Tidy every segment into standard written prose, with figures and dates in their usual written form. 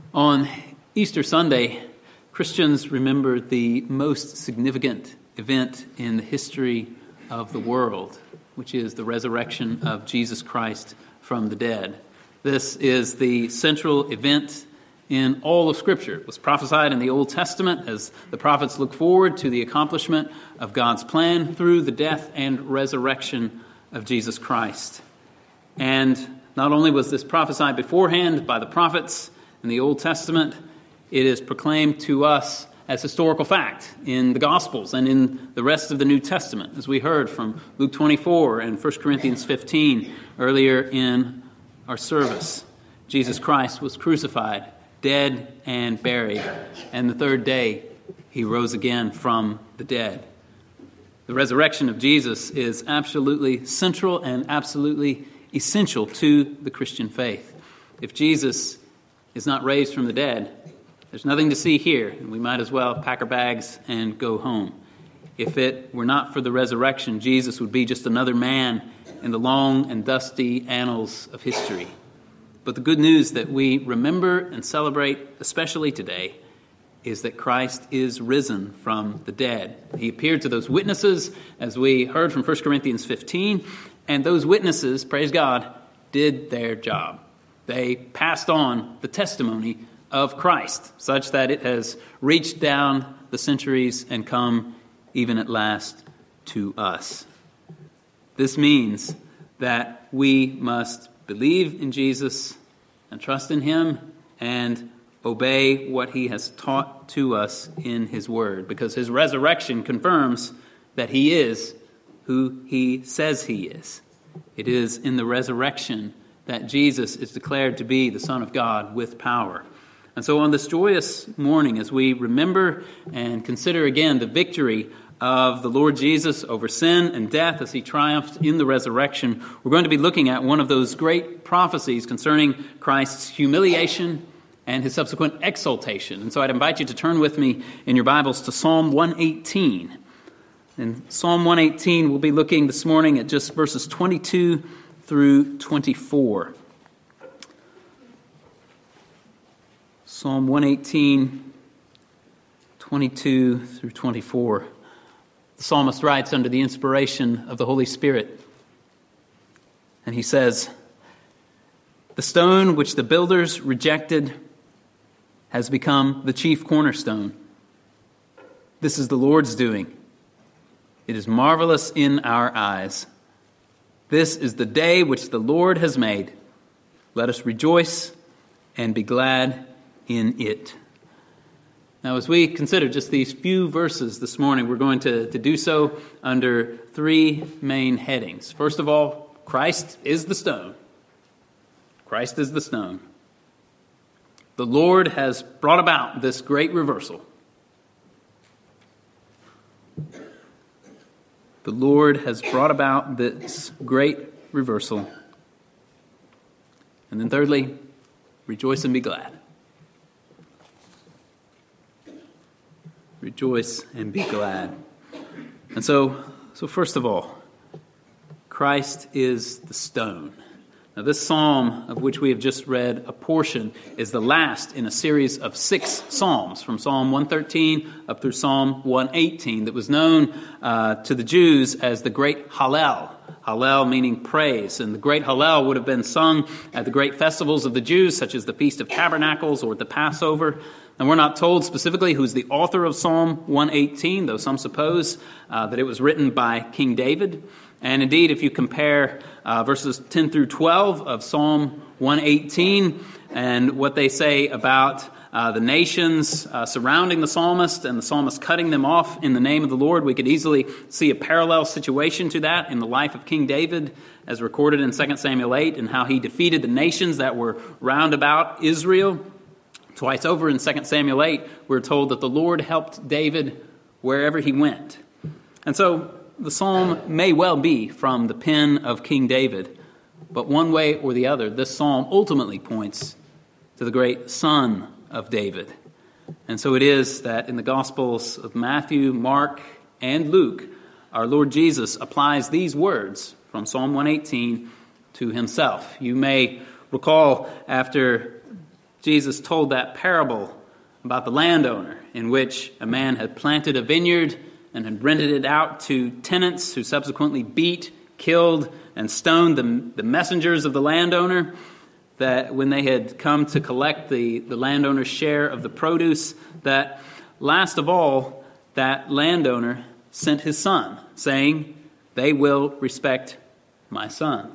On Easter Sunday, Christians remember the most significant event in the history of the world, which is the resurrection of Jesus Christ from the dead. This is the central event in all of Scripture. It was prophesied in the Old Testament as the prophets look forward to the accomplishment of God's plan through the death and resurrection of Jesus Christ. And not only was this prophesied beforehand by the prophets in the Old Testament, it is proclaimed to us as historical fact in the Gospels and in the rest of the New Testament, as we heard from Luke 24 and 1 Corinthians 15 earlier in our service. Jesus Christ was crucified, dead and buried, and the third day he rose again from the dead. The resurrection of Jesus is absolutely central and absolutely essential to the Christian faith. If Jesus is not raised from the dead, there's nothing to see here, and we might as well pack our bags and go home. If it were not for the resurrection, Jesus would be just another man in the long and dusty annals of history. But the good news that we remember and celebrate, especially today, is that Christ is risen from the dead. He appeared to those witnesses, as we heard from 1 Corinthians 15, and those witnesses, praise God, did their job. They passed on the testimony of Christ, such that it has reached down the centuries and come even at last to us. This means that we must believe in Jesus and trust in him and obey what he has taught to us in his word, because his resurrection confirms that he is who he says he is. It is in the resurrection that Jesus is declared to be the Son of God with power. And so on this joyous morning, as we remember and consider again the victory of the Lord Jesus over sin and death as he triumphed in the resurrection, we're going to be looking at one of those great prophecies concerning Christ's humiliation and his subsequent exaltation. And so I'd invite you to turn with me in your Bibles to Psalm 118. In Psalm 118, we'll be looking this morning at just verses 22 through 24. Psalm 118, 22 through 24. The psalmist writes under the inspiration of the Holy Spirit, and he says, "The stone which the builders rejected has become the chief cornerstone. This is the Lord's doing. It is marvelous in our eyes. This is the day which the Lord has made. Let us rejoice and be glad in it." Now, as we consider just these few verses this morning, we're going to do so under three main headings. First of all, Christ is the stone. Christ is the stone. The Lord has brought about this great reversal. The Lord has brought about this great reversal. And then thirdly, rejoice and be glad. Rejoice and be glad. And so first of all, Christ is the stone. Now, this psalm of which we have just read a portion is the last in a series of 6 psalms, from Psalm 113 up through Psalm 118, that was known to the Jews as the Great Hallel. Hallel meaning praise. And the Great Hallel would have been sung at the great festivals of the Jews, such as the Feast of Tabernacles or the Passover. And we're not told specifically who's the author of Psalm 118, though some suppose that it was written by King David. And indeed, if you compare verses 10 through 12 of Psalm 118 and what they say about the nations surrounding the psalmist and the psalmist cutting them off in the name of the Lord, we could easily see a parallel situation to that in the life of King David, as recorded in 2 Samuel 8, and how he defeated the nations that were round about Israel. Twice over in 2 Samuel 8, we're told that the Lord helped David wherever he went. And so the psalm may well be from the pen of King David, but one way or the other, this psalm ultimately points to the great Son of David. And so it is that in the Gospels of Matthew, Mark, and Luke, our Lord Jesus applies these words from Psalm 118 to himself. You may recall after Jesus told that parable about the landowner in which a man had planted a vineyard and had rented it out to tenants who subsequently beat, killed, and stoned the messengers of the landowner, that when they had come to collect the landowner's share of the produce, that last of all, that landowner sent his son, saying, "They will respect my son."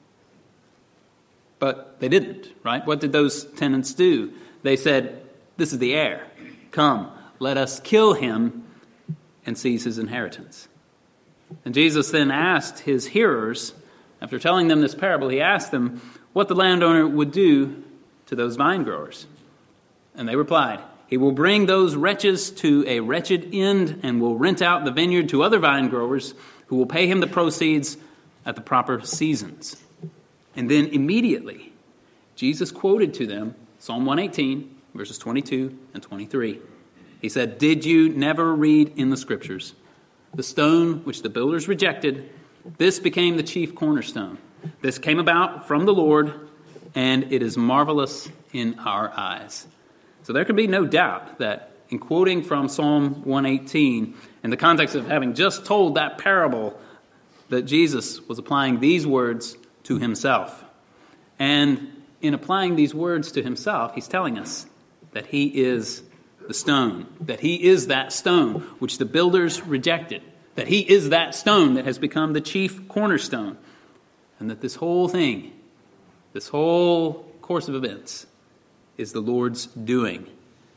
But they didn't, right? What did those tenants do? They said, "This is the heir. Come, let us kill him and seize his inheritance." And Jesus then asked his hearers, after telling them this parable, he asked them what the landowner would do to those vine growers. And they replied, "He will bring those wretches to a wretched end and will rent out the vineyard to other vine growers who will pay him the proceeds at the proper seasons." And then immediately, Jesus quoted to them Psalm 118, verses 22 and 23. He said, "Did you never read in the Scriptures, the stone which the builders rejected, this became the chief cornerstone. This came about from the Lord, and it is marvelous in our eyes." So there can be no doubt that in quoting from Psalm 118, in the context of having just told that parable, that Jesus was applying these words to himself. And in applying these words to himself, he's telling us that he is the stone, that he is that stone which the builders rejected, that he is that stone that has become the chief cornerstone, and that this whole thing, this whole course of events, is the Lord's doing.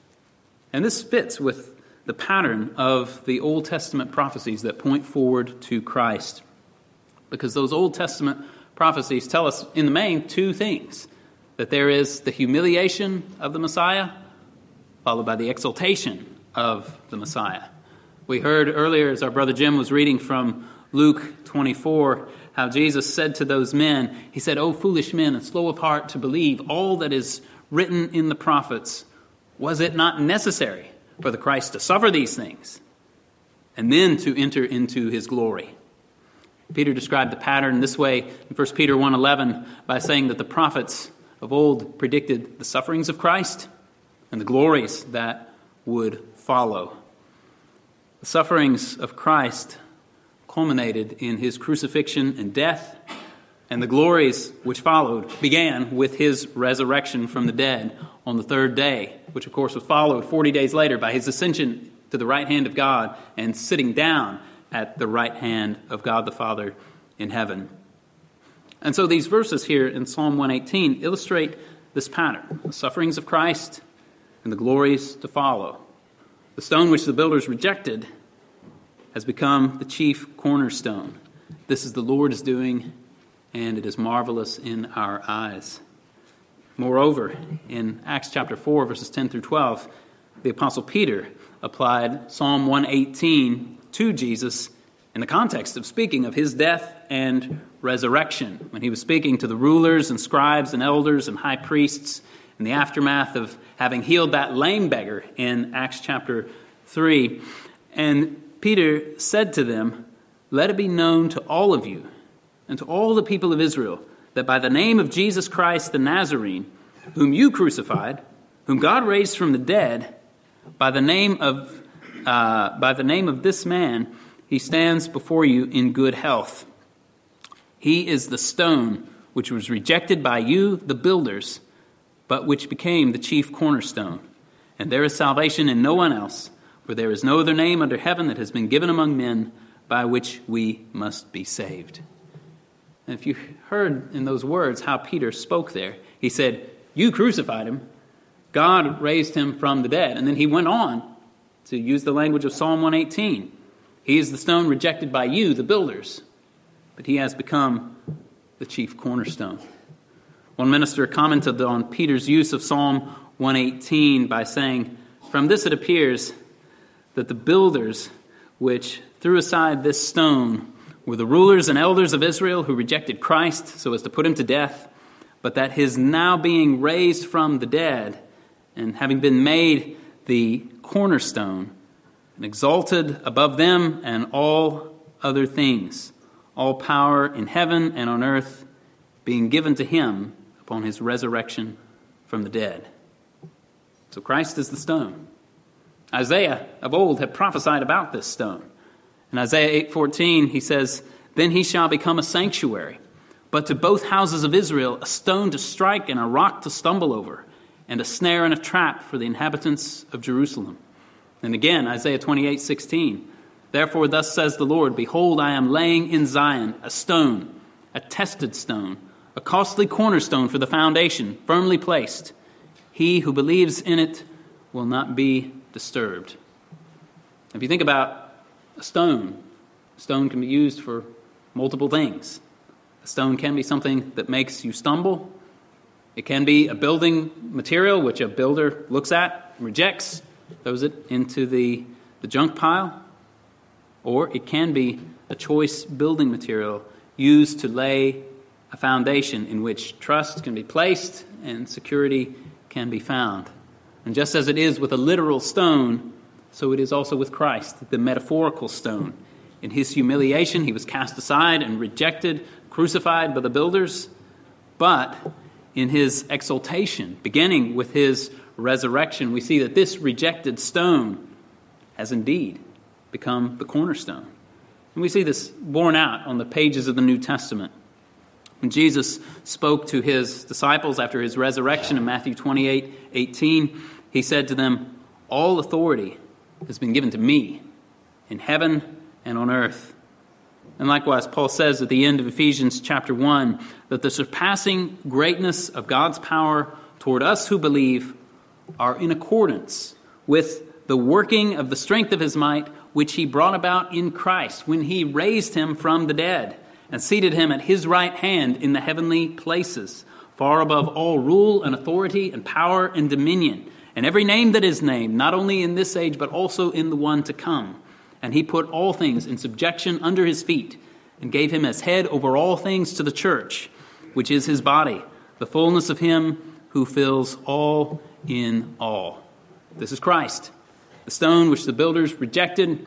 And this fits with the pattern of the Old Testament prophecies that point forward to Christ, because those Old Testament prophecies tell us in the main two things: that there is the humiliation of the Messiah, followed by the exaltation of the Messiah. We heard earlier, as our brother Jim was reading from Luke 24, how Jesus said to those men, he said, "O foolish men, and slow of heart to believe all that is written in the prophets, was it not necessary for the Christ to suffer these things and then to enter into his glory?" Peter described the pattern this way in 1 Peter 1:11 by saying that the prophets of old predicted the sufferings of Christ and the glories that would follow. The sufferings of Christ culminated in his crucifixion and death, and the glories which followed began with his resurrection from the dead on the third day, which of course was followed 40 days later by his ascension to the right hand of God and sitting down at the right hand of God the Father in heaven. And so these verses here in Psalm 118 illustrate this pattern: the sufferings of Christ and the glories to follow. The stone which the builders rejected has become the chief cornerstone. This is the Lord's doing, and it is marvelous in our eyes. Moreover, in Acts chapter 4, verses 10 through 12, the Apostle Peter applied Psalm 118 to Jesus in the context of speaking of his death and resurrection, when he was speaking to the rulers and scribes and elders and high priests in the aftermath of having healed that lame beggar in Acts chapter 3. And Peter said to them, "Let it be known to all of you and to all the people of Israel that by the name of Jesus Christ the Nazarene, whom you crucified, whom God raised from the dead, by the name of this man, he stands before you in good health. He is the stone which was rejected by you, the builders, but which became the chief cornerstone. And there is salvation in no one else, for there is no other name under heaven that has been given among men by which we must be saved." And if you heard in those words how Peter spoke there, he said, "You crucified him. God raised him from the dead." And then he went on to use the language of Psalm 118. He is the stone rejected by you, the builders, but he has become the chief cornerstone. One minister commented on Peter's use of Psalm 118 by saying, "From this it appears that the builders which threw aside this stone were the rulers and elders of Israel who rejected Christ so as to put him to death, but that his now being raised from the dead and having been made the cornerstone and exalted above them and all other things, all power in heaven and on earth being given to him upon his resurrection from the dead." So Christ is the stone. Isaiah of old had prophesied about this stone. In Isaiah 8:14, he says, "Then he shall become a sanctuary, but to both houses of Israel a stone to strike and a rock to stumble over, and a snare and a trap for the inhabitants of Jerusalem." And again, Isaiah 28:16, "Therefore thus says the Lord, behold, I am laying in Zion a stone, a tested stone, a costly cornerstone for the foundation, firmly placed. He who believes in it will not be disturbed." If you think about a stone can be used for multiple things. A stone can be something that makes you stumble. It can be a building material which a builder looks at, rejects, throws it into the junk pile. Or it can be a choice building material used to lay a foundation in which trust can be placed and security can be found. And just as it is with a literal stone, so it is also with Christ, the metaphorical stone. In his humiliation, he was cast aside and rejected, crucified by the builders. But in his exaltation, beginning with his resurrection, we see that this rejected stone has indeed become the cornerstone. And we see this borne out on the pages of the New Testament. When Jesus spoke to his disciples after his resurrection in Matthew 28:18, he said to them, "All authority has been given to me in heaven and on earth." And likewise, Paul says at the end of Ephesians chapter 1 that the surpassing greatness of God's power toward us who believe are in accordance with the working of the strength of his might, which he brought about in Christ when he raised him from the dead and seated him at his right hand in the heavenly places, far above all rule and authority and power and dominion, and every name that is named, not only in this age, but also in the one to come. And he put all things in subjection under his feet, and gave him as head over all things to the church, which is his body, the fullness of him who fills all in all. This is Christ, the stone which the builders rejected,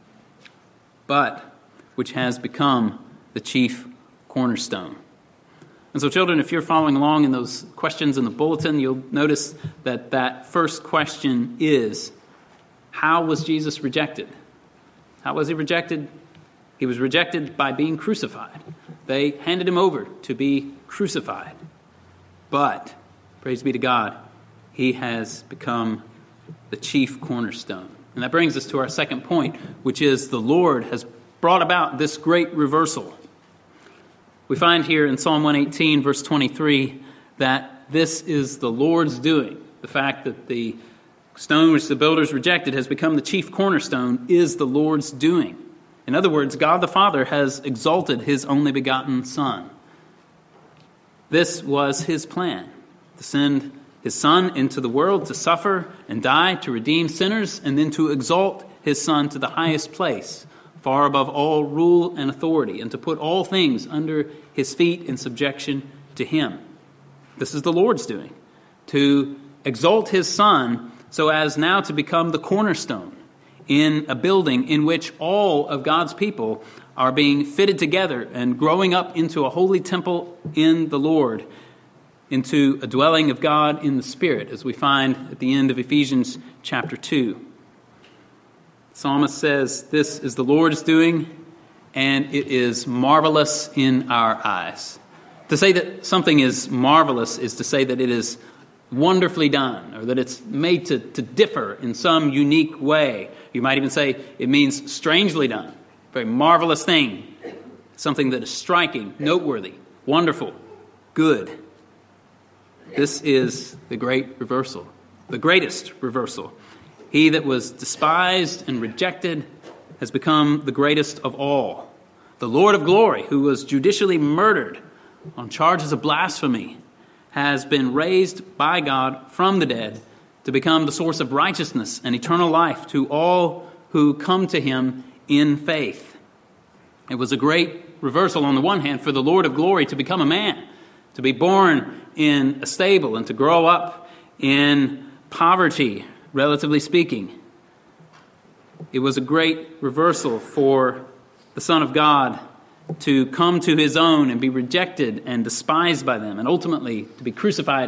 but which has become the chief cornerstone. And so, children, if you're following along in those questions in the bulletin, you'll notice that that first question is, how was Jesus rejected? How was he rejected? He was rejected by being crucified. They handed him over to be crucified. But, praise be to God, he has become the chief cornerstone. And that brings us to our second point, which is the Lord has brought about this great reversal. We find here in Psalm 118, verse 23, that this is the Lord's doing. The fact that the stone which the builders rejected has become the chief cornerstone is the Lord's doing. In other words, God the Father has exalted his only begotten Son. This was his plan, to send his Son into the world to suffer and die, to redeem sinners, and then to exalt his Son to the highest place, far above all rule and authority, and to put all things under his feet in subjection to him. This is the Lord's doing, to exalt his Son so as now to become the cornerstone in a building in which all of God's people are being fitted together and growing up into a holy temple in the Lord, into a dwelling of God in the Spirit, as we find at the end of Ephesians chapter 2. The psalmist says, "This is the Lord's doing, and it is marvelous in our eyes." To say that something is marvelous is to say that it is wonderfully done, or that it's made to differ in some unique way. You might even say it means strangely done. A very marvelous thing. Something that is striking, noteworthy, wonderful, good. This is the great reversal, the greatest reversal. He that was despised and rejected has become the greatest of all. The Lord of glory, who was judicially murdered on charges of blasphemy, has been raised by God from the dead to become the source of righteousness and eternal life to all who come to him in faith. It was a great reversal on the one hand for the Lord of glory to become a man, to be born in a stable and to grow up in poverty, relatively speaking. It was a great reversal for the Son of God to come to his own and be rejected and despised by them, and ultimately to be crucified and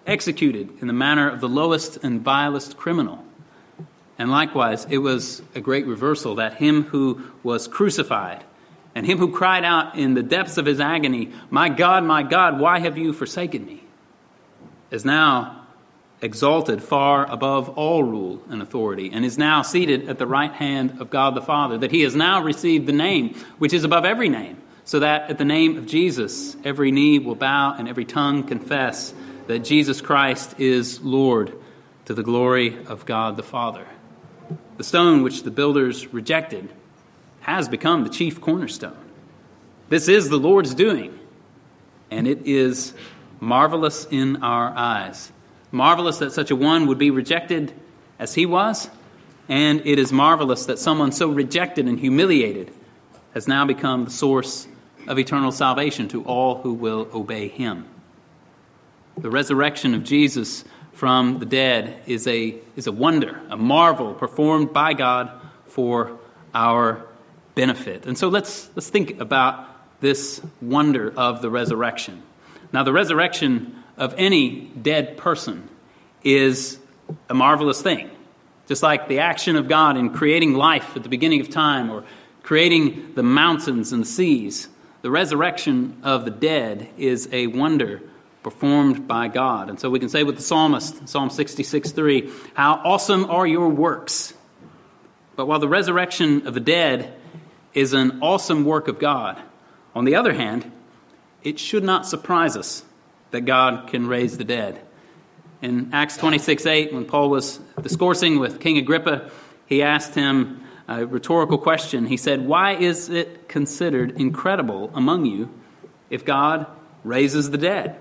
executed in the manner of the lowest and vilest criminal. And likewise, it was a great reversal that him who was crucified and him who cried out in the depths of his agony, my God, why have you forsaken me?" is now exalted far above all rule and authority, and is now seated at the right hand of God the Father, that he has now received the name which is above every name, so that at the name of Jesus every knee will bow and every tongue confess that Jesus Christ is Lord, to the glory of God the Father. The stone which the builders rejected has become the chief cornerstone. This is the Lord's doing, and it is marvelous in our eyes. Marvelous that such a one would be rejected as he was, and it is marvelous that someone so rejected and humiliated has now become the source of eternal salvation to all who will obey him. The resurrection of Jesus from the dead is a wonder, a marvel performed by God for our benefit. And so let's think about this wonder of the resurrection. Now, the resurrection of any dead person is a marvelous thing. Just like the action of God in creating life at the beginning of time, or creating the mountains and the seas, the resurrection of the dead is a wonder performed by God. And so we can say with the psalmist, Psalm 66:3, "How awesome are your works." But while the resurrection of the dead is an awesome work of God, on the other hand, it should not surprise us that God can raise the dead. In Acts 26:8, when Paul was discoursing with King Agrippa, he asked him a rhetorical question. He said, "Why is it considered incredible among you if God raises the dead?"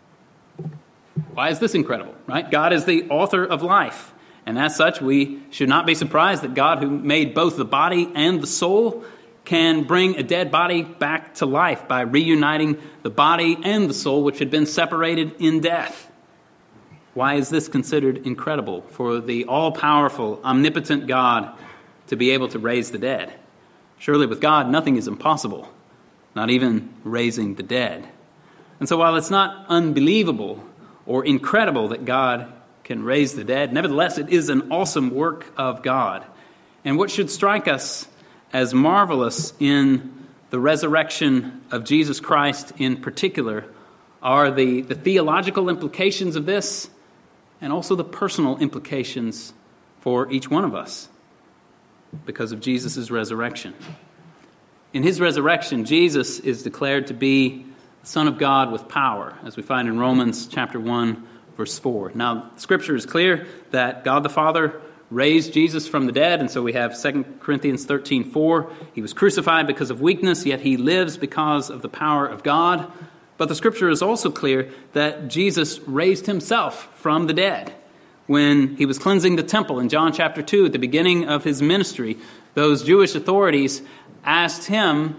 Why is this incredible, right? God is the author of life. And as such, we should not be surprised that God, who made both the body and the soul, can bring a dead body back to life by reuniting the body and the soul which had been separated in death. Why is this considered incredible for the all-powerful, omnipotent God to be able to raise the dead? Surely with God, nothing is impossible, not even raising the dead. And so while it's not unbelievable or incredible that God can raise the dead, nevertheless, it is an awesome work of God. And what should strike us as marvelous in the resurrection of Jesus Christ in particular are the theological implications of this, and also the personal implications for each one of us because of Jesus' resurrection. In his resurrection, Jesus is declared to be the Son of God with power, as we find in Romans chapter 1, verse 4. Now, Scripture is clear that God the Father raised Jesus from the dead, and so we have 2 Corinthians 13:4. He was crucified because of weakness, yet he lives because of the power of God. But the Scripture is also clear that Jesus raised himself from the dead. When he was cleansing the temple in John chapter 2, at the beginning of his ministry, those Jewish authorities asked him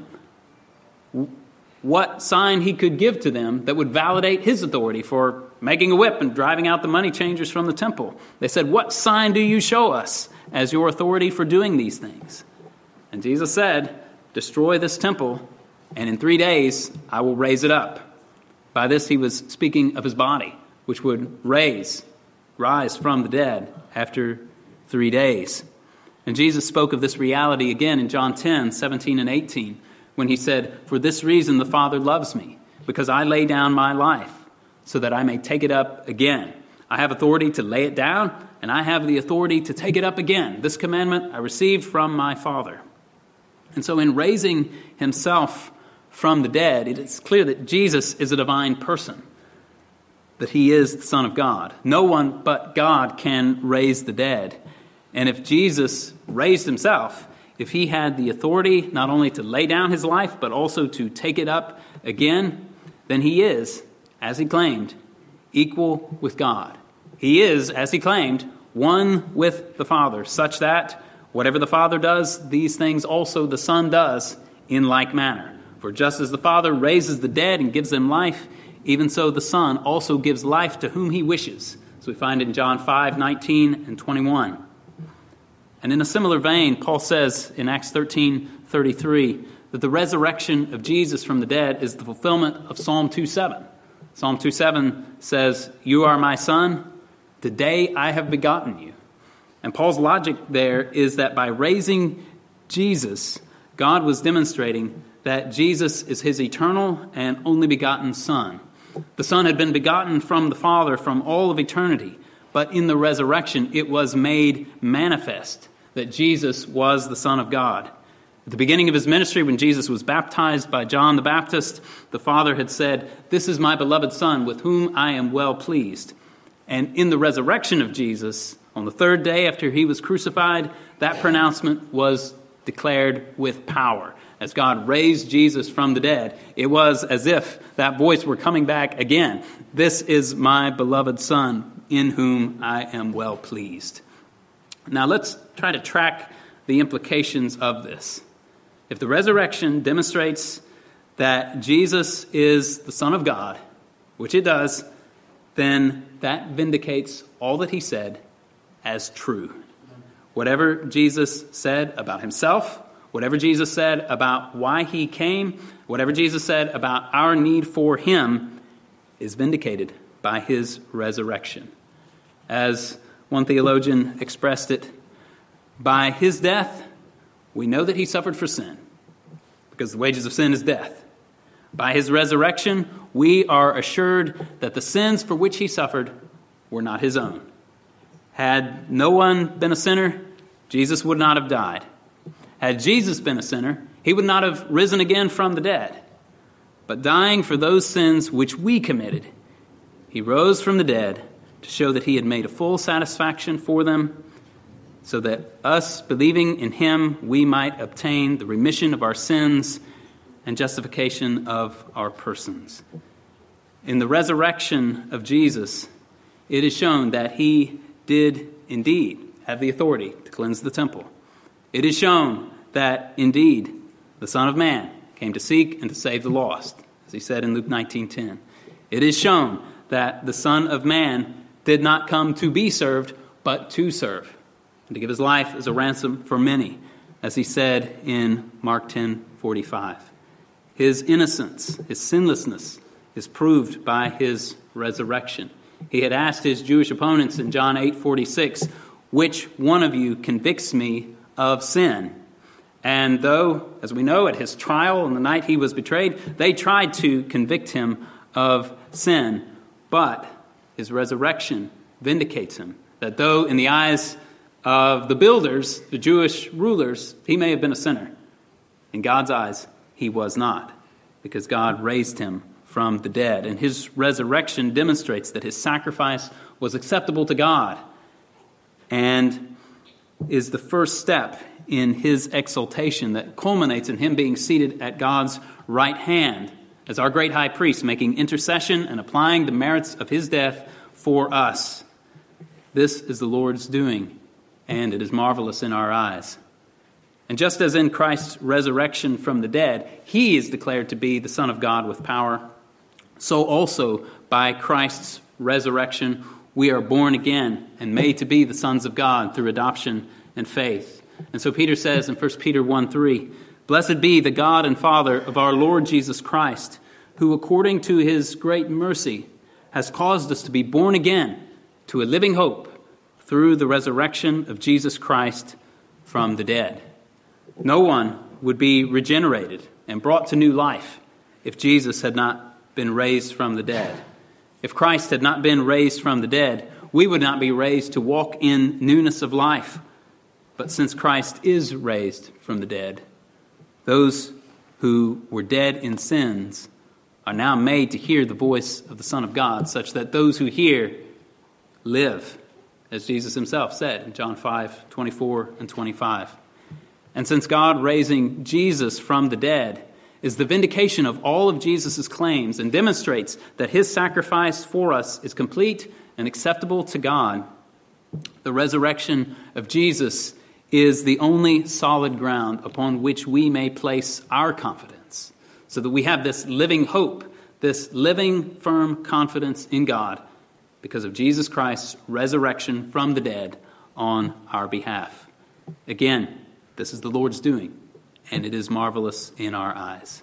what sign he could give to them that would validate his authority for making a whip and driving out the money changers from the temple. They said, "What sign do you show us as your authority for doing these things?" And Jesus said, "Destroy this temple, and in 3 days I will raise it up." By this he was speaking of his body, which would rise from the dead after 3 days. And Jesus spoke of this reality again in John 10:17 and 18, when he said, "For this reason the Father loves me, because I lay down my life, so that I may take it up again. I have authority to lay it down, and I have the authority to take it up again. This commandment I received from my Father." And so in raising himself from the dead, it is clear that Jesus is a divine person, that he is the Son of God. No one but God can raise the dead. And if Jesus raised himself, if he had the authority not only to lay down his life, but also to take it up again, then he is, as he claimed, equal with God. He is, as he claimed, one with the Father, such that whatever the Father does, these things also the Son does in like manner. For just as the Father raises the dead and gives them life, even so the Son also gives life to whom he wishes. So we find in John 5:19 and 21. And in a similar vein, Paul says in Acts 13:33 that the resurrection of Jesus from the dead is the fulfillment of Psalm 2:7. Psalm 2:7 says, "You are my son, today I have begotten you." And Paul's logic there is that by raising Jesus, God was demonstrating that Jesus is his eternal and only begotten Son. The Son had been begotten from the Father from all of eternity, but in the resurrection it was made manifest that Jesus was the Son of God. At the beginning of his ministry, when Jesus was baptized by John the Baptist, the Father had said, "This is my beloved Son, with whom I am well pleased." And in the resurrection of Jesus, on the third day after he was crucified, that pronouncement was declared with power. As God raised Jesus from the dead, it was as if that voice were coming back again. "This is my beloved Son, in whom I am well pleased." Now let's try to track the implications of this. If the resurrection demonstrates that Jesus is the Son of God, which it does, then that vindicates all that he said as true. Whatever Jesus said about himself, whatever Jesus said about why he came, whatever Jesus said about our need for him is vindicated by his resurrection. As one theologian expressed it, by his death, we know that he suffered for sin, because the wages of sin is death. By his resurrection, we are assured that the sins for which he suffered were not his own. Had no one been a sinner, Jesus would not have died. Had Jesus been a sinner, he would not have risen again from the dead. But dying for those sins which we committed, he rose from the dead to show that he had made a full satisfaction for them, so that us, believing in him, we might obtain the remission of our sins and justification of our persons. In the resurrection of Jesus, it is shown that he did indeed have the authority to cleanse the temple. It is shown that indeed the Son of Man came to seek and to save the lost, as he said in Luke 19:10. It is shown that the Son of Man did not come to be served, but to serve, and to give his life as a ransom for many, as he said in Mark 10:45. His innocence, his sinlessness, is proved by his resurrection. He had asked his Jewish opponents in John 8:46, "Which one of you convicts me of sin?" And though, as we know, at his trial on the night he was betrayed, they tried to convict him of sin, but his resurrection vindicates him. That though in the eyes of the builders, the Jewish rulers, he may have been a sinner, in God's eyes he was not, because God raised him from the dead. And his resurrection demonstrates that his sacrifice was acceptable to God and is the first step in his exaltation that culminates in him being seated at God's right hand as our great high priest, making intercession and applying the merits of his death for us. This is the Lord's doing, and it is marvelous in our eyes. And just as in Christ's resurrection from the dead, he is declared to be the Son of God with power, so also by Christ's resurrection, we are born again and made to be the sons of God through adoption and faith. And so Peter says in 1 Peter 1:3, "Blessed be the God and Father of our Lord Jesus Christ, who according to his great mercy has caused us to be born again to a living hope through the resurrection of Jesus Christ from the dead." No one would be regenerated and brought to new life if Jesus had not been raised from the dead. If Christ had not been raised from the dead, we would not be raised to walk in newness of life. But since Christ is raised from the dead, those who were dead in sins are now made to hear the voice of the Son of God, such that those who hear live, as Jesus himself said in John 5:24 and 25. And since God raising Jesus from the dead is the vindication of all of Jesus' claims and demonstrates that his sacrifice for us is complete and acceptable to God, the resurrection of Jesus is the only solid ground upon which we may place our confidence, so that we have this living hope, this living firm confidence in God because of Jesus Christ's resurrection from the dead on our behalf. Again, this is the Lord's doing, and it is marvelous in our eyes.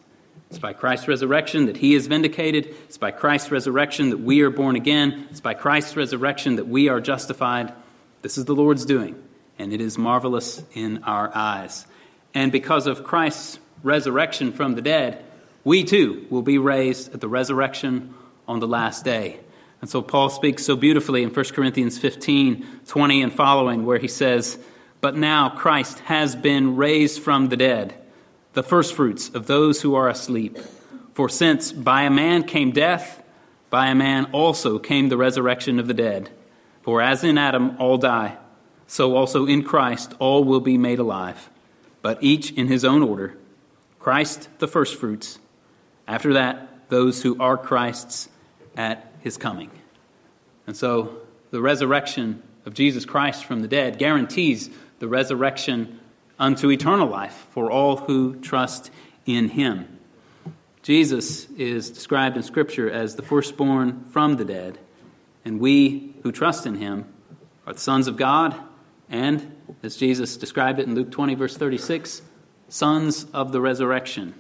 It's by Christ's resurrection that he is vindicated. It's by Christ's resurrection that we are born again. It's by Christ's resurrection that we are justified. This is the Lord's doing, and it is marvelous in our eyes. And because of Christ's resurrection from the dead, we too will be raised at the resurrection on the last day. And so Paul speaks so beautifully in 1 Corinthians 15:20 and following, where he says, "But now Christ has been raised from the dead, the firstfruits of those who are asleep. For since by a man came death, by a man also came the resurrection of the dead. For as in Adam all die, so also in Christ all will be made alive, but each in his own order. Christ the firstfruits, after that those who are Christ's at his coming." And so the resurrection of Jesus Christ from the dead guarantees the resurrection unto eternal life for all who trust in him. Jesus is described in Scripture as the firstborn from the dead, and we who trust in him are the sons of God, and, as Jesus described it in Luke 20, verse 36, sons of the resurrection.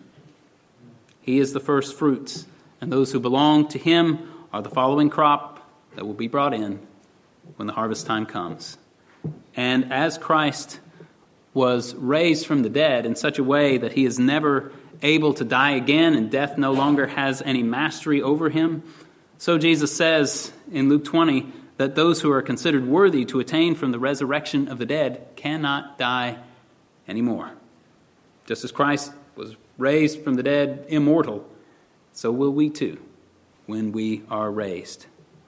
He is the first fruits, and those who belong to him are the following crop that will be brought in when the harvest time comes. And as Christ was raised from the dead in such a way that he is never able to die again and death no longer has any mastery over him, so Jesus says in Luke 20 that those who are considered worthy to attain from the resurrection of the dead cannot die anymore. Just as Christ was raised from the dead immortal, so will we too when we are raised.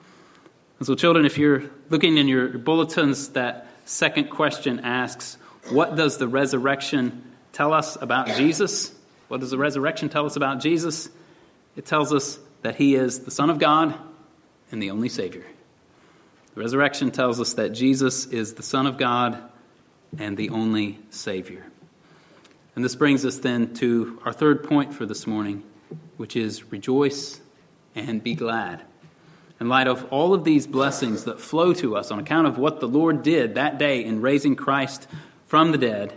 And so children, if you're looking in your bulletins, that second question asks, what does the resurrection tell us about Jesus? What does the resurrection tell us about Jesus? It tells us that he is the Son of God and the only Savior. The resurrection tells us that Jesus is the Son of God and the only Savior. And this brings us then to our third point for this morning, which is rejoice and be glad. In light of all of these blessings that flow to us on account of what the Lord did that day in raising Christ from the dead,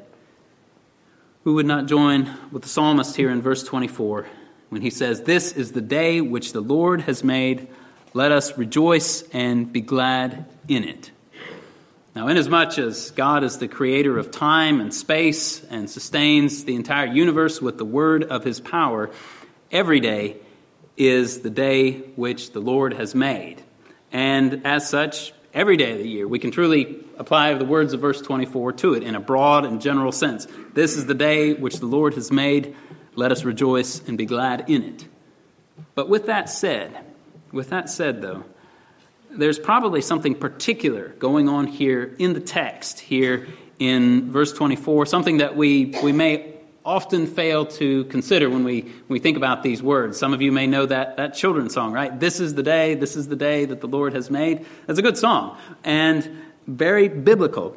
who would not join with the psalmist here in verse 24 when he says, "This is the day which the Lord has made. Let us rejoice and be glad in it." Now, inasmuch as God is the creator of time and space and sustains the entire universe with the word of his power, every day is the day which the Lord has made. And as such, every day of the year, we can truly apply the words of verse 24 to it in a broad and general sense. This is the day which the Lord has made. Let us rejoice and be glad in it. But with that said though, there's probably something particular going on here in the text, here in verse 24, something that we may often fail to consider when we think about these words. Some of you may know that children's song, right? This is the day that the Lord has made. That's a good song and very biblical.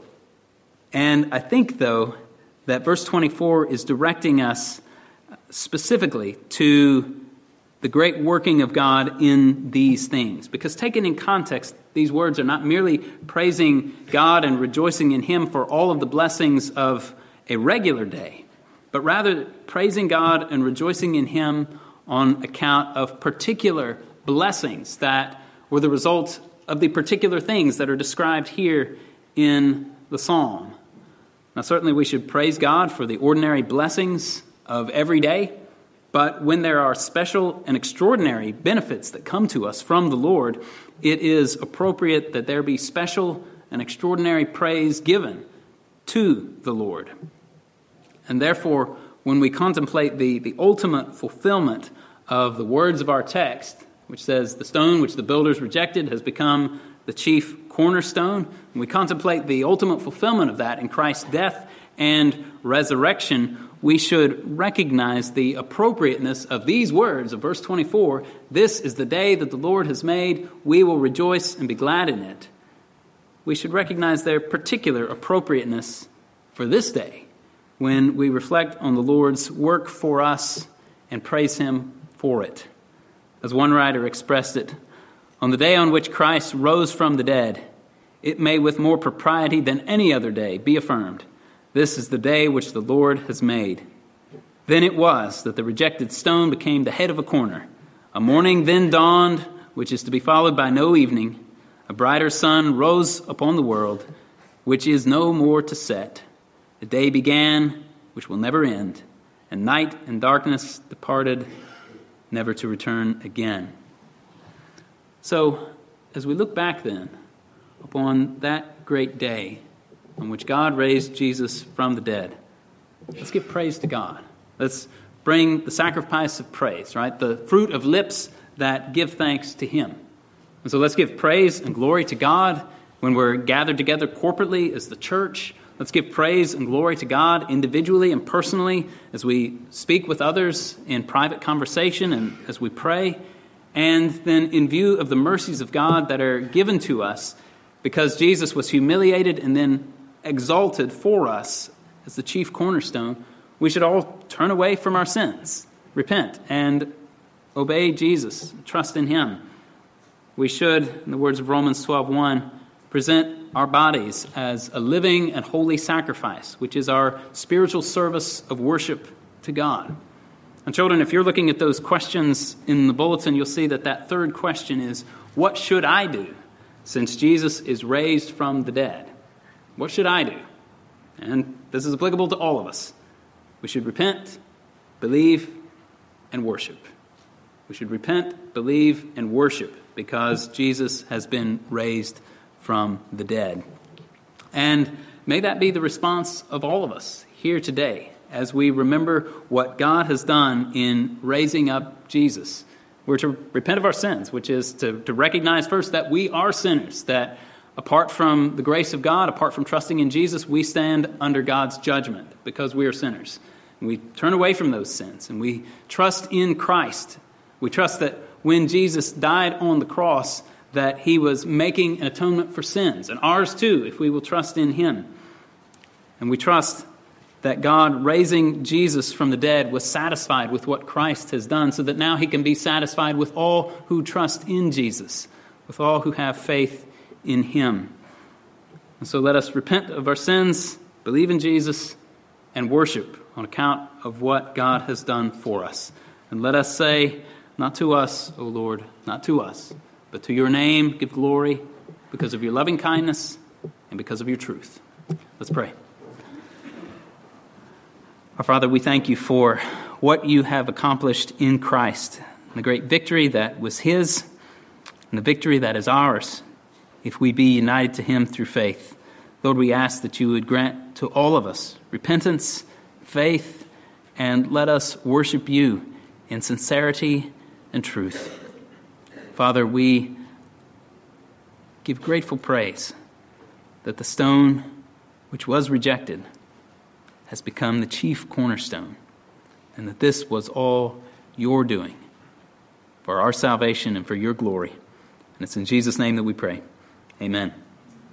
And I think, though, that verse 24 is directing us specifically to the great working of God in these things. Because taken in context, these words are not merely praising God and rejoicing in him for all of the blessings of a regular day, but rather praising God and rejoicing in him on account of particular blessings that were the result of the particular things that are described here in the psalm. Now, certainly we should praise God for the ordinary blessings of every day, but when there are special and extraordinary benefits that come to us from the Lord, it is appropriate that there be special and extraordinary praise given to the Lord. And therefore, when we contemplate the ultimate fulfillment of the words of our text, which says the stone which the builders rejected has become the chief cornerstone, when we contemplate the ultimate fulfillment of that in Christ's death and resurrection, we should recognize the appropriateness of these words of verse 24. This is the day that the Lord has made. We will rejoice and be glad in it. We should recognize their particular appropriateness for this day when we reflect on the Lord's work for us and praise him for it. As one writer expressed it, on the day on which Christ rose from the dead, it may with more propriety than any other day be affirmed, this is the day which the Lord has made. Then it was that the rejected stone became the head of a corner. A morning then dawned, which is to be followed by no evening. A brighter sun rose upon the world, which is no more to set. The day began, which will never end, and night and darkness departed, never to return again. So, as we look back then upon that great day on which God raised Jesus from the dead, let's give praise to God. Let's bring the sacrifice of praise, right? The fruit of lips that give thanks to Him. And so let's give praise and glory to God when we're gathered together corporately as the church. Let's give praise and glory to God individually and personally as we speak with others in private conversation and as we pray. And then in view of the mercies of God that are given to us because Jesus was humiliated and then exalted for us as the chief cornerstone, we should all turn away from our sins, repent, and obey Jesus, trust in Him. We should, in the words of Romans 12:1, present our bodies as a living and holy sacrifice, which is our spiritual service of worship to God. And children, if you're looking at those questions in the bulletin, you'll see that third question is, what should I do since Jesus is raised from the dead? What should I do? And this is applicable to all of us. We should repent, believe, and worship. We should repent, believe, and worship because Jesus has been raised from the dead. And may that be the response of all of us here today as we remember what God has done in raising up Jesus. We're to repent of our sins, which is to recognize first that we are sinners, that apart from the grace of God, apart from trusting in Jesus, we stand under God's judgment because we are sinners. And we turn away from those sins and we trust in Christ. We trust that when Jesus died on the cross, that He was making an atonement for sins, and ours too, if we will trust in Him. And we trust that God, raising Jesus from the dead, was satisfied with what Christ has done, so that now He can be satisfied with all who trust in Jesus, with all who have faith in Him. And so let us repent of our sins, believe in Jesus, and worship on account of what God has done for us. And let us say, not to us, O Lord, not to us, but to Your name give glory because of Your loving kindness and because of Your truth. Let's pray. Our Father, we thank You for what You have accomplished in Christ, the great victory that was His and the victory that is ours if we be united to Him through faith. Lord, we ask that You would grant to all of us repentance, faith, and let us worship You in sincerity and truth. Father, we give grateful praise that the stone which was rejected has become the chief cornerstone, and that this was all Your doing for our salvation and for Your glory. And it's in Jesus' name that we pray. Amen.